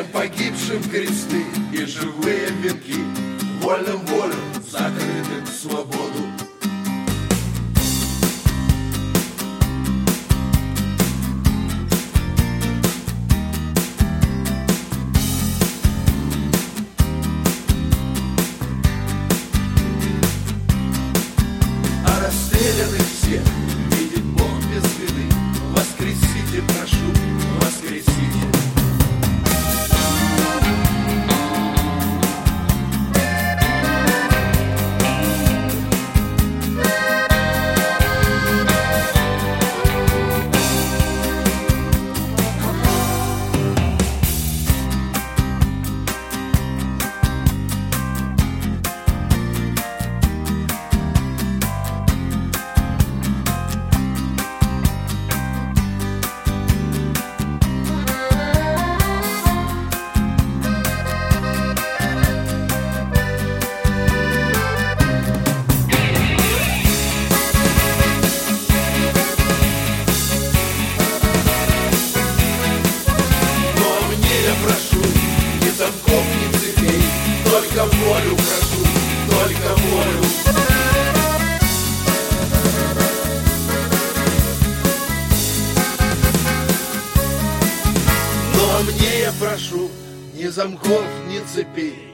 Всем погибшим кресты и живые венки, вольным волям, закрытым в свободу. А расстрелянных всех видит Бог без вины. Воскресите, прошу, воскресите. Замков, ни цепей, только волю прошу, только волю. Но мне я прошу ни замков, ни цепей,